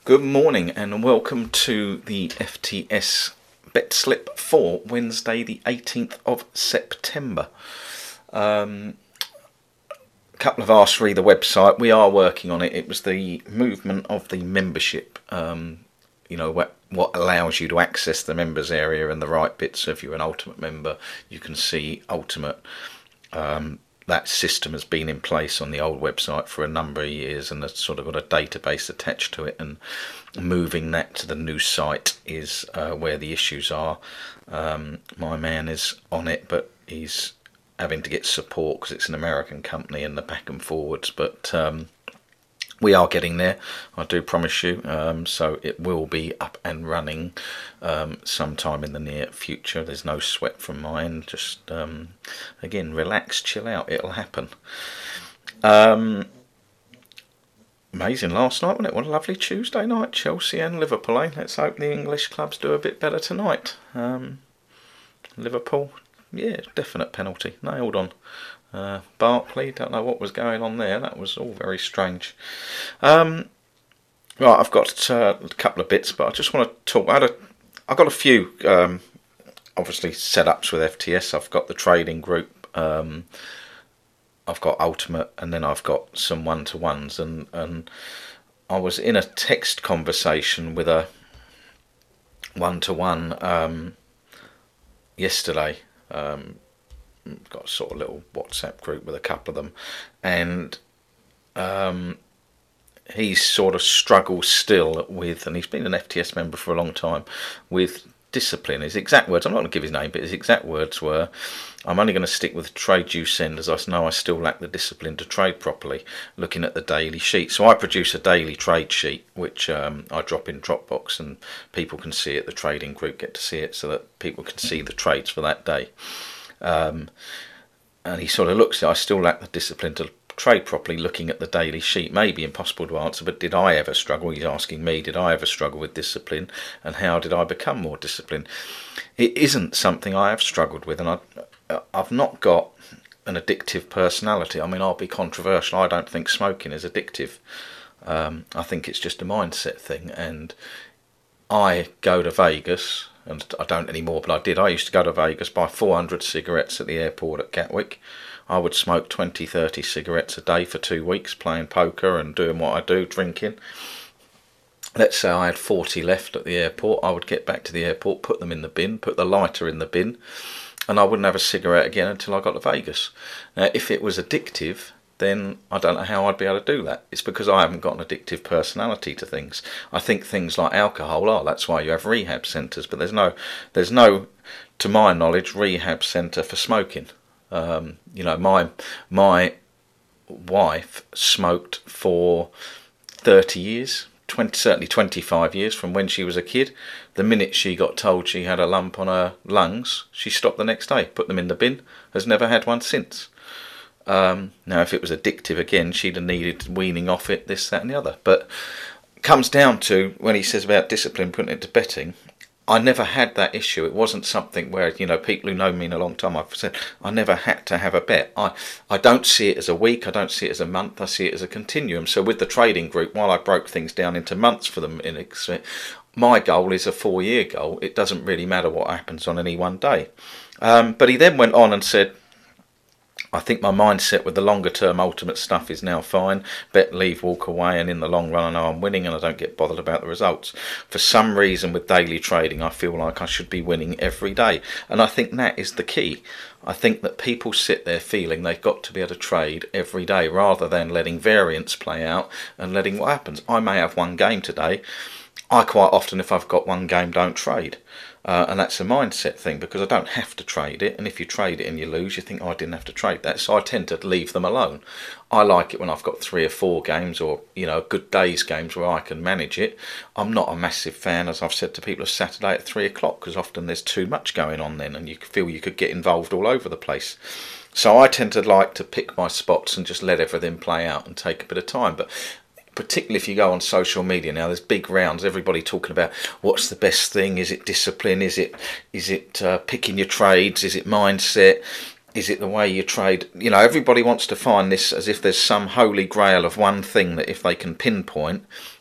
Good morning and welcome to the FTS bet slip for Wednesday the 18th of September. A couple have asked re the website. We are working on it. It was the movement of the membership, what allows you to access the members area and the right bits. So if you're an Ultimate member, you can see Ultimate. That system has been in place on the old website for a number of years, and it's sort of got a database attached to it, and moving that to the new site is where the issues are. My man is on it, but he's having to get support because it's an American company and the back and forwards, but we are getting there, I do promise you. So it will be up and running sometime in the near future. There's no sweat from my end. Just again, relax, chill out. It'll happen. Amazing last night, wasn't it? What a lovely Tuesday night. Chelsea and Liverpool. Let's hope the English clubs do a bit better tonight. Liverpool, yeah, definite penalty. Nailed on. Barkley, don't know what was going on there. That was all very strange. Right, I've got a couple of bits, but I just want to talk. I've got a few, obviously, setups with FTS. I've got the trading group. I've got Ultimate, and then I've got some one-to-ones. And I was in a text conversation with a one-to-one yesterday. Got a sort of little WhatsApp group with a couple of them, and he sort of struggles still with, and he's been an FTS member for a long time, with discipline. His exact words, I'm not going to give his name, but his exact words were, I'm only going to stick with trade you send as I know I still lack the discipline to trade properly, looking at the daily sheet. So I produce a daily trade sheet, which I drop in Dropbox, and people can see it, the trading group get to see it, so that people can see the trades for that day. And he sort of looks at, I still lack the discipline to trade properly, looking at the daily sheet. Maybe impossible to answer, but did I ever struggle? He's asking me, did I ever struggle with discipline, and how did I become more disciplined? It isn't something I have struggled with, and I've not got an addictive personality. I mean, I'll be controversial. I don't think smoking is addictive. I think it's just a mindset thing, and I go to Vegas, and I don't anymore, but I did. I used to go to Vegas, buy 400 cigarettes at the airport at Gatwick. I would smoke 20, 30 cigarettes a day for 2 weeks, playing poker and doing what I do, drinking. Let's say I had 40 left at the airport. I would get back to the airport, put them in the bin, put the lighter in the bin, and I wouldn't have a cigarette again until I got to Vegas. Now, if it was addictive, then I don't know how I'd be able to do that. It's because I haven't got an addictive personality to things. I think things like alcohol that's why you have rehab centres, but there's no, to my knowledge, rehab centre for smoking. My wife smoked for 30 years, certainly 25 years from when she was a kid. The minute she got told she had a lump on her lungs, she stopped the next day, put them in the bin, has never had one since. Now, if it was addictive again, she'd have needed weaning off it, this, that and the other. But it comes down to, when he says about discipline, putting it to betting, I never had that issue. It wasn't something where, people who know me in a long time, I've said, I never had to have a bet. I don't see it as a week, I don't see it as a month, I see it as a continuum. So with the trading group, while I broke things down into months for them, my goal is a 4-year goal. It doesn't really matter what happens on any one day. But he then went on and said, I think my mindset with the longer term Ultimate stuff is now fine. Bet, leave, walk away, and in the long run I know I'm winning and I don't get bothered about the results. For some reason with daily trading I feel like I should be winning every day, and I think that is the key. I think that people sit there feeling they've got to be able to trade every day rather than letting variance play out and letting what happens. I may have one game today. I quite often, if I've got one game, don't trade. And that's a mindset thing, because I don't have to trade it, and if you trade it and you lose, you think, I didn't have to trade that, so I tend to leave them alone. I like it when I've got 3 or 4 games, or good days games where I can manage it. I'm not a massive fan, as I've said to people, of Saturday at 3 o'clock, because often there's too much going on then and you feel you could get involved all over the place. So I tend to like to pick my spots and just let everything play out and take a bit of time. But particularly if you go on social media now, there's big rounds, everybody talking about what's the best thing, is it discipline, is it picking your trades, is it mindset, is it the way you trade? Everybody wants to find this as if there's some holy grail of one thing that if they can pinpoint,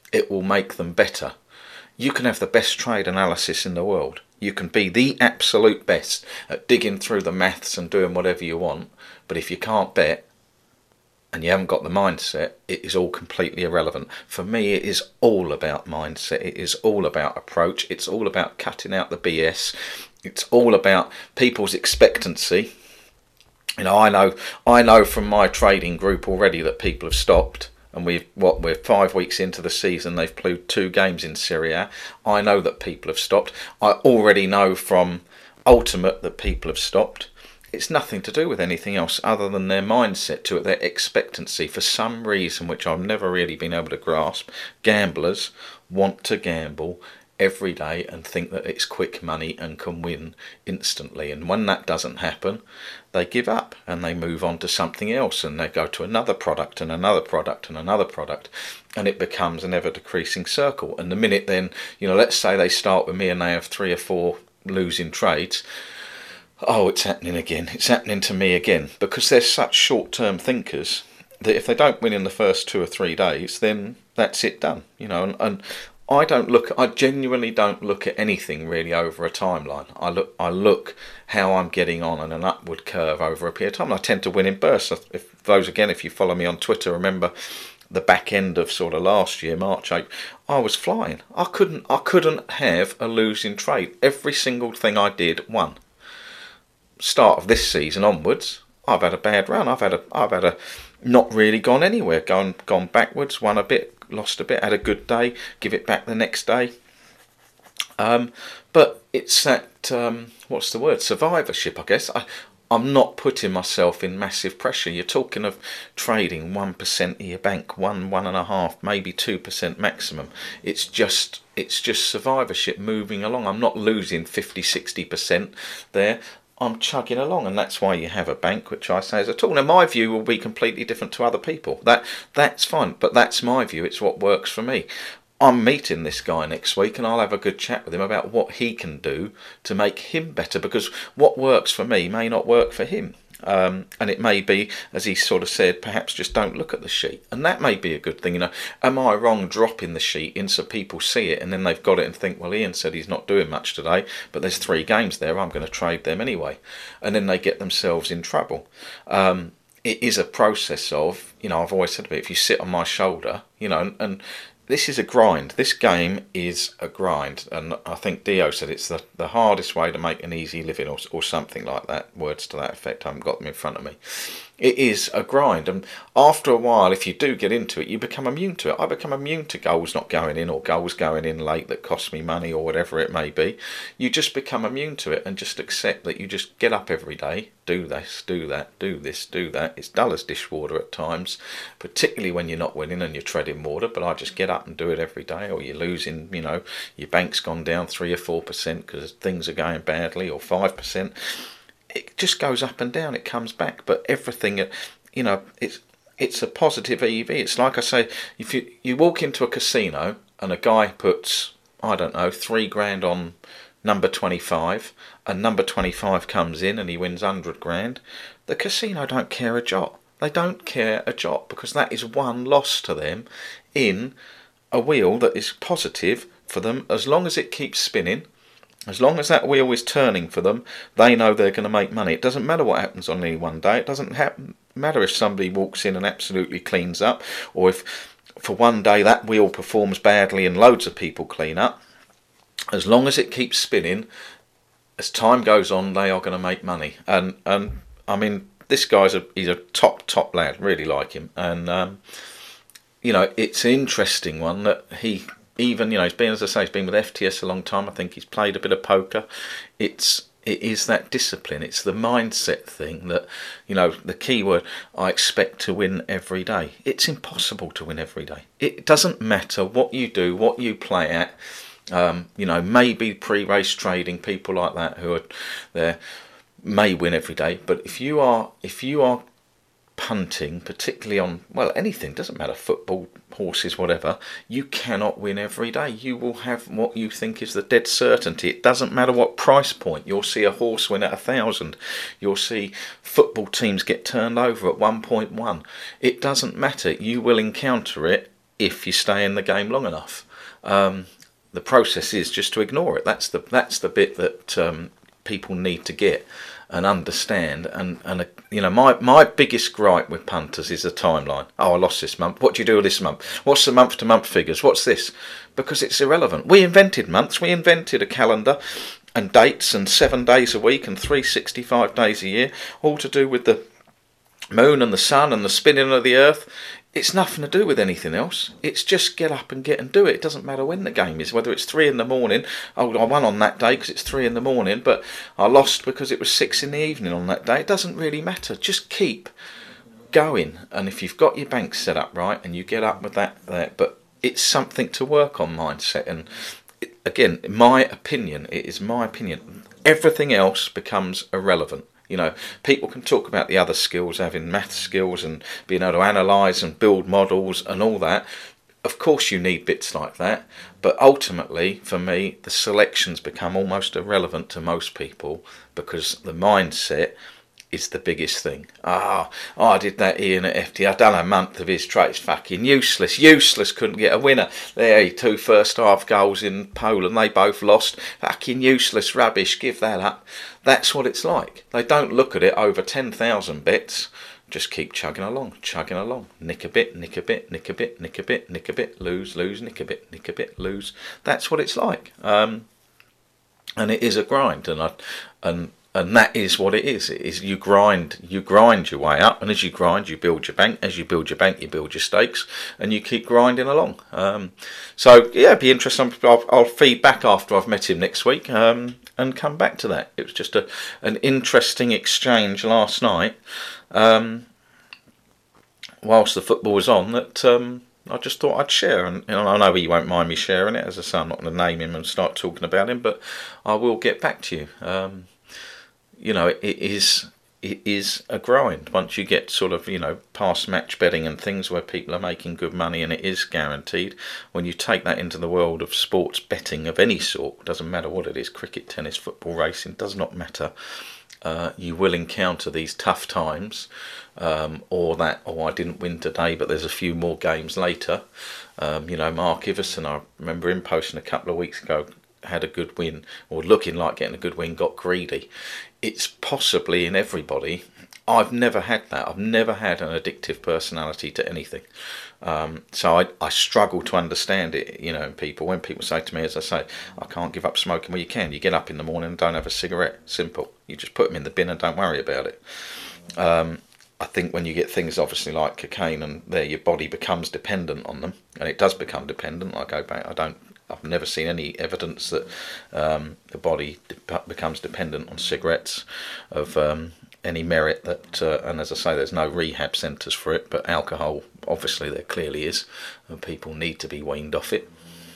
it will make them better. You can have the best trade analysis in the world. You can be the absolute best at digging through the maths and doing whatever you want, but if you can't bet and you haven't got the mindset, it is all completely irrelevant. For me, it is all about mindset. It is all about approach. It's all about cutting out the BS. It's all about people's expectancy. You know, I know from my trading group already that people have stopped. And we're 5 weeks into the season. They've played 2 games in Serie A. I know that people have stopped. I already know from Ultimate that people have stopped. It's nothing to do with anything else other than their mindset to it, their expectancy. For some reason, which I've never really been able to grasp, gamblers want to gamble every day and think that it's quick money and can win instantly. And when that doesn't happen, they give up and they move on to something else, and they go to another product and another product and another product, and it becomes an ever decreasing circle. And the minute then, you know, let's say they start with me and they have 3 or 4 losing trades, oh, it's happening again, it's happening to me again, because they're such short-term thinkers that if they don't win in the first 2 or 3 days, then that's it, done. You know, and I genuinely don't look at anything really over a timeline. I look how I'm getting on in an upward curve over a period of time. I tend to win in bursts. If you follow me on Twitter, remember the back end of sort of last year, March 8, I was flying. I couldn't have a losing trade. Every single thing I did won. Start of this season onwards, I've had a bad run. I've had a not really gone anywhere. Gone backwards. Won a bit, lost a bit. Had a good day. Give it back the next day. But it's that what's the word? Survivorship, I guess. I'm not putting myself in massive pressure. You're talking of trading 1% of your bank, 1.5%, maybe 2% maximum. It's just survivorship moving along. I'm not losing 50-60% there. I'm chugging along, and that's why you have a bank, which I say is a tool. Now, my view will be completely different to other people. That's fine, but that's my view. It's what works for me. I'm meeting this guy next week, and I'll have a good chat with him about what he can do to make him better, because what works for me may not work for him. And it may be, as he sort of said, perhaps just don't look at the sheet, and that may be a good thing. You know, am I wrong dropping the sheet in so people see it and then they've got it and think, well, Ian said he's not doing much today, but there's 3 games there, I'm going to trade them anyway, and then they get themselves in trouble. It is a process of, you know, I've always said to it, if you sit on my shoulder, you know, and this is a grind. This game is a grind, and I think Dio said it's the hardest way to make an easy living, or something like that, words to that effect. I haven't got them in front of me. It is a grind, and after a while, if you do get into it, you become immune to it. I become immune to goals not going in, or goals going in late that cost me money, or whatever it may be. You just become immune to it and just accept that you just get up every day, do this, do that, do this, do that. It's dull as dishwater at times, particularly when you're not winning and you're treading water, but I just get up and do it every day. Or you're losing, you know, your bank's gone down 3 or 4% because things are going badly, or 5%. It just goes up and down. It comes back, but everything, you know, it's a positive EV. It's like I say, if you walk into a casino and a guy puts, I don't know, 3 grand on number 25, and number 25 comes in and he wins 100 grand, the casino don't care a jot. They don't care a jot, because that is one loss to them in a wheel that is positive for them. As long as it keeps spinning, as long as that wheel is turning for them, they know they're going to make money. It doesn't matter what happens on any one day. It doesn't matter if somebody walks in and absolutely cleans up, or if for one day that wheel performs badly and loads of people clean up. As long as it keeps spinning, as time goes on, they are going to make money. And I mean, this guy's he's a top lad. Really like him. And you know, it's an interesting one that he, even, you know, he's been, as I say, he's been with FTS a long time. I think he's played a bit of poker. It is that discipline. It's the mindset thing that, you know, the key word, I expect to win every day. It's impossible to win every day. It doesn't matter what you do, what you play at. You know, maybe pre-race trading, people like that who are there may win every day. But if you are punting, particularly on, well, anything, doesn't matter, football, horses, whatever, you cannot win every day. You will have what you think is the dead certainty. It doesn't matter what price point. You'll see a horse win at 1,000. You'll see football teams get turned over at 1.1. It doesn't matter. You will encounter it if you stay in the game long enough. The process is just to ignore it. That's the bit that people need to get and understand. And my biggest gripe with punters is the timeline. Oh, I lost this month. What do you do this month? What's the month to month figures? What's this? Because it's irrelevant. We invented months. We invented a calendar and dates and 7 days a week and 365 days a year, all to do with the moon and the sun and the spinning of the earth. It's nothing to do with anything else. It's just get up and get and do it. It doesn't matter when the game is, whether it's 3 in the morning. Oh, I won on that day because it's 3 in the morning, but I lost because it was 6 in the evening on that day. It doesn't really matter. Just keep going. And if you've got your bank set up right and you get up with that there, but it's something to work on, mindset. And again, in my opinion, it is my opinion, everything else becomes irrelevant. People can talk about the other skills, having math skills and being able to analyse and build models and all that. Of course you need bits like that, but ultimately, for me, the selections become almost irrelevant to most people because the mindset is the biggest thing. I did that Ian at FT. I done a month of his traits. Fucking useless. Couldn't get a winner. There, 2 first half goals in Poland. They both lost. Fucking useless, rubbish. Give that up. That's what it's like. They don't look at it over 10,000 bits. Just keep chugging along. Nick a bit, lose, nick a bit, lose. That's what it's like. And it is a grind. And that is what it is. It is you grind your way up, and as you grind, you build your bank. As you build your bank, you build your stakes, and you keep grinding along. So yeah, it'd be interesting. I'll feed back after I've met him next week, and come back to that. It was just an interesting exchange last night, whilst the football was on. That I just thought I'd share, and I know he won't mind me sharing it. As I say, I'm not going to name him and start talking about him, but I will get back to you. It is a grind once you get sort of, past match betting and things where people are making good money and it is guaranteed. When you take that into the world of sports betting of any sort, doesn't matter what it is, cricket, tennis, football, racing, does not matter. You will encounter these tough times, or I didn't win today, but there's a few more games later. Mark Iverson, I remember him posting a couple of weeks ago, had a good win, or looking like getting a good win, got greedy. It's possibly in everybody. I've never had that. I've never had an addictive personality to anything. So I struggle to understand it, in people. When people say to me, as I say, I can't give up smoking. Well, you can. You get up in the morning and don't have a cigarette. Simple. You just put them in the bin and don't worry about it. I think when you get things obviously like cocaine and your body becomes dependent on them, and it does become dependent. I go back, I've never seen any evidence that the body becomes dependent on cigarettes of any merit. That and as I say, there's no rehab centres for it, but alcohol, obviously there clearly is, and people need to be weaned off it.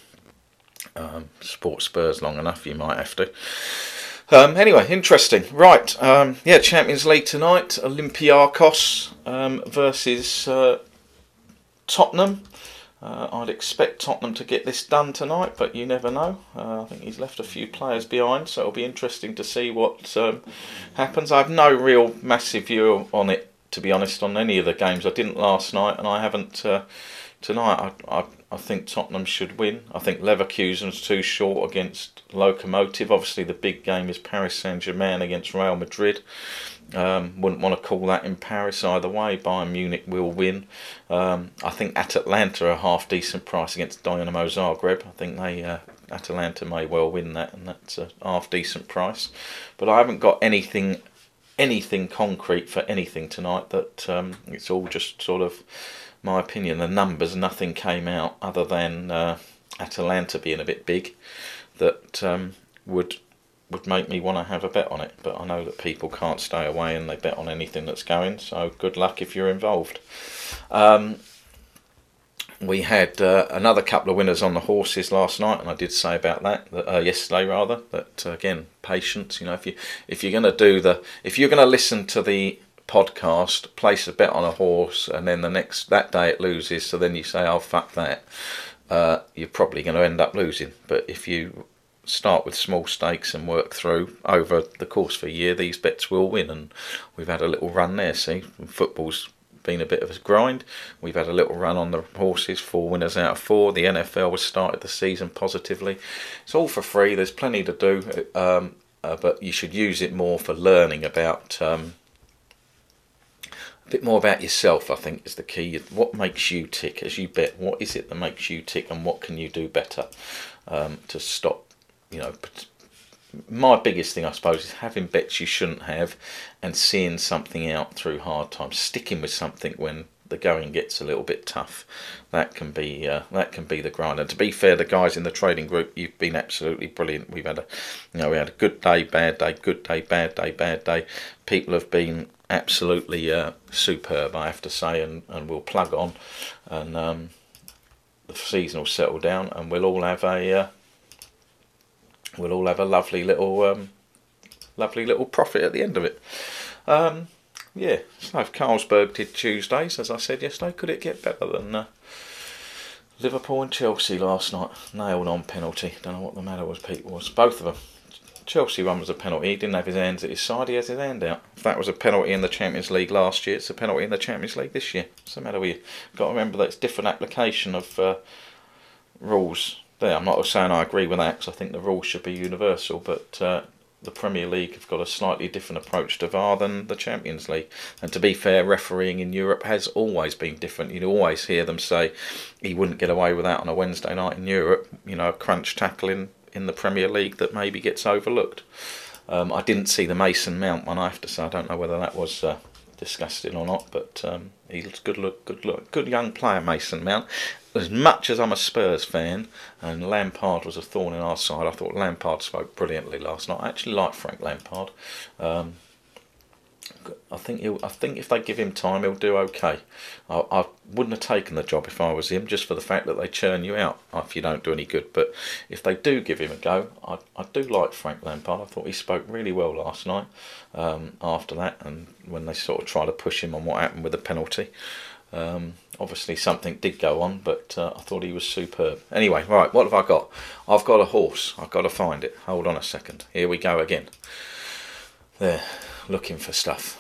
Sport Spurs long enough, you might have to. Anyway, interesting. Right, Champions League tonight. Olympiacos versus Tottenham. I'd expect Tottenham to get this done tonight, but you never know. I think he's left a few players behind, so it'll be interesting to see what happens. I have no real massive view on it, to be honest, on any of the games. I didn't last night, and I haven't tonight. I think Tottenham should win. I think Leverkusen's too short against Lokomotiv. Obviously, the big game is Paris Saint-Germain against Real Madrid. Wouldn't want to call that in Paris either way. Bayern Munich will win. I think Atalanta are a half decent price against Dynamo Zagreb. I think Atalanta may well win that, and that's a half decent price. But I haven't got anything concrete for anything tonight. That it's all just sort of my opinion. The numbers, nothing came out other than Atalanta being a bit big that would make me want to have a bet on it. But I know that people can't stay away and they bet on anything that's going, so good luck if you're involved. We had another couple of winners on the horses last night, and I did say about that yesterday rather, that again, patience. If you're going to listen to the podcast, place a bet on a horse, and then that day it loses, so then you say, oh fuck that, you're probably going to end up losing. But if you start with small stakes and work through over the course of a year, these bets will win, and we've had a little run there. See, football's been a bit of a grind. We've had a little run on the horses, 4 winners out of 4. The NFL has started the season positively. It's all for free. There's plenty to do, but you should use it more for learning about a bit more about yourself. I think is the key. What makes you tick as you bet? What is it that makes you tick, and what can you do better to stop? My biggest thing, I suppose, is having bets you shouldn't have and seeing something out through hard times, sticking with something when the going gets a little bit tough. That can be the grind. And to be fair, the guys in the trading group, you've been absolutely brilliant. We've had we had a good day, bad day, good day, bad day, bad day. People have been absolutely superb, I have to say, and we'll plug on, and the season will settle down, and we'll all have a lovely little profit at the end of it. So if Carlsberg did Tuesdays, as I said yesterday, could it get better than Liverpool and Chelsea last night? Nailed on penalty. Don't know what the matter was, Pete. Both of them. Chelsea one was a penalty. He didn't have his hands at his side. He has his hand out. If that was a penalty in the Champions League last year, it's a penalty in the Champions League this year. What's the matter with you? Got to remember that it's different application of rules. There, I'm not saying I agree with that, because I think the rules should be universal, but the Premier League have got a slightly different approach to VAR than the Champions League. And to be fair, refereeing in Europe has always been different. You'd always hear them say he wouldn't get away with that on a Wednesday night in Europe. A crunch tackle in the Premier League that maybe gets overlooked. I didn't see the Mason Mount one, I have to say. I don't know whether that was disgusting or not, but he's good young player, Mason Mount. As much as I'm a Spurs fan and Lampard was a thorn in our side, I thought Lampard spoke brilliantly last night. I actually like Frank Lampard. I think if they give him time, he'll do okay. I wouldn't have taken the job if I was him, just for the fact that they churn you out if you don't do any good. But if they do give him a go, I do like Frank Lampard. I thought he spoke really well last night after that, and when they sort of tried to push him on what happened with the penalty. Obviously something did go on, but I thought he was superb. Anyway, right, what have I got? I've got a horse. I've got to find it. Hold on a second. Here we go again. There, looking for stuff.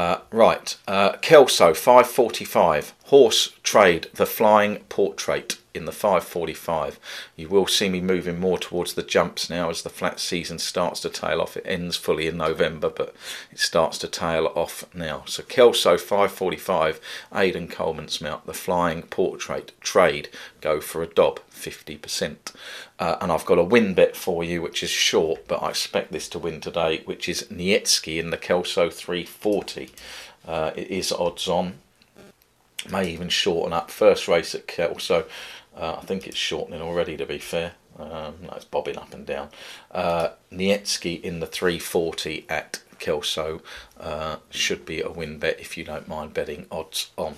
Kelso 5:45. Horse trade, the Flying Portrait in the 5:45. You will see me moving more towards the jumps now as the flat season starts to tail off. It ends fully in November, but it starts to tail off now. So Kelso 5:45, Aidan Coleman's mount, the Flying Portrait trade, go for a dob, 50%. And I've got a win bet for you, which is short, but I expect this to win today, which is Nietski in the Kelso 3:40. It is odds on. May even shorten up. First race at Kelso. I think it's shortening already, to be fair. No, it's bobbing up and down. Nietski in the 3:40 at Kelso should be a win bet if you don't mind betting odds on.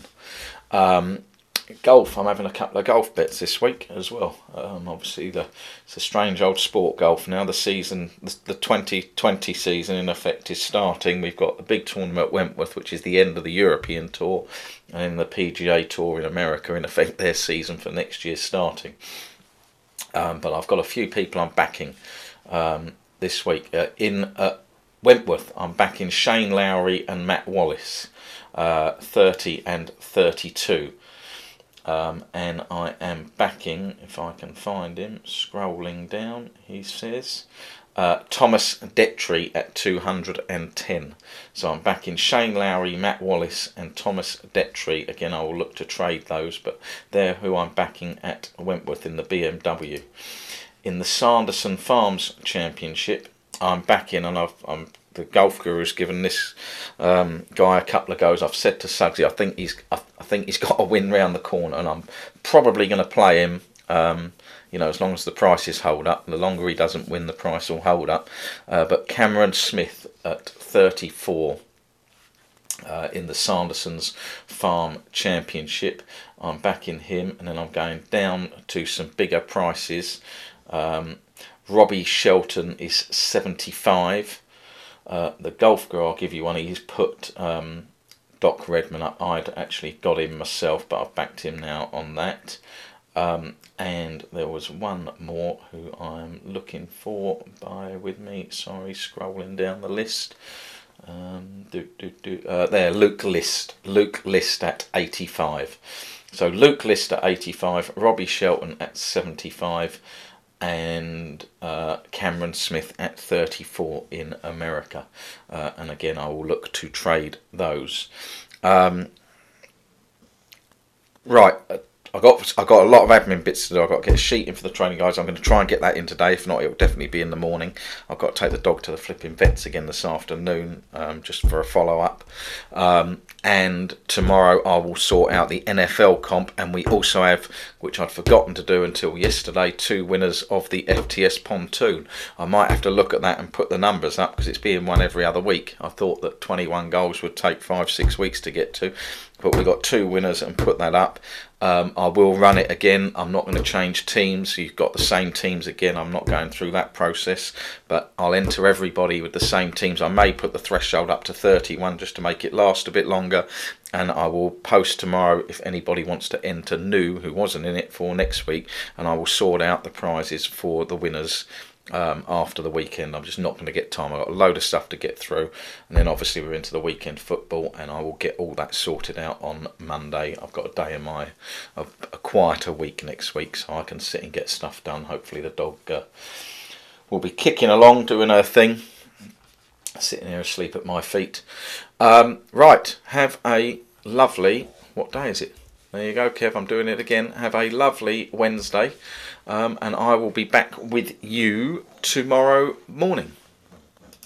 Golf, I'm having a couple of golf bets this week as well. Obviously, it's a strange old sport, golf now. The season, the 2020 season in effect is starting. We've got the big tournament at Wentworth, which is the end of the European Tour, and the PGA Tour in America, in effect, their season for next year starting. But I've got a few people I'm backing this week. In Wentworth, I'm backing Shane Lowry and Matt Wallace, 30 and 32. And I am backing, if I can find him, scrolling down, he says, Thomas Detry at 210. So I'm backing Shane Lowry, Matt Wallace and Thomas Detry. Again, I will look to trade those, but they're who I'm backing at Wentworth in the BMW. In the Sanderson Farms Championship, I'm backing, and the golf guru's given this guy a couple of goes. I've said to Suggsy, I think he's got a win round the corner, and I'm probably going to play him. As long as the prices hold up. The longer he doesn't win, the price will hold up. But Cameron Smith at 34 in the Sanderson's Farm Championship, I'm backing him, and then I'm going down to some bigger prices. Robbie Shelton is 75. The golf girl, I'll give you one. He's put Doc Redman up. I'd actually got him myself, but I've backed him now on that. And there was one more who I'm looking for. Bear with me. Sorry, scrolling down the list. There, Luke List at 85. So Luke List at 85, Robbie Shelton at 75, and Cameron Smith at 34 in America. And again, I will look to trade those. Right, I got a lot of admin bits to do. I've got to get a sheet in for the training guys. I'm going to try and get that in today. If not, it'll definitely be in the morning. I've got to take the dog to the flipping vets again this afternoon, just for a follow up. And tomorrow I will sort out the NFL comp, and we also have, which I'd forgotten to do until yesterday, 2 winners of the FTS Pontoon. I might have to look at that and put the numbers up because it's being won every other week. I thought that 21 goals would take 5-6 weeks to get to, but we got 2 winners and put that up. I will run it again. I'm not going to change teams. You've got the same teams again. I'm not going through that process, but I'll enter everybody with the same teams. I may put the threshold up to 31 just to make it last a bit longer, and I will post tomorrow if anybody wants to enter new who wasn't in it for next week, and I will sort out the prizes for the winners after the weekend. I'm just not going to get time. I've got a load of stuff to get through, and then obviously we're into the weekend football, and I will get all that sorted out on Monday. I've got a day of a quieter week next week, so I can sit and get stuff done. Hopefully the dog will be kicking along, doing her thing, sitting here asleep at my feet. Right, have a lovely, what day is it? There you go, Kev, I'm doing it again. Have a lovely Wednesday, and I will be back with you tomorrow morning.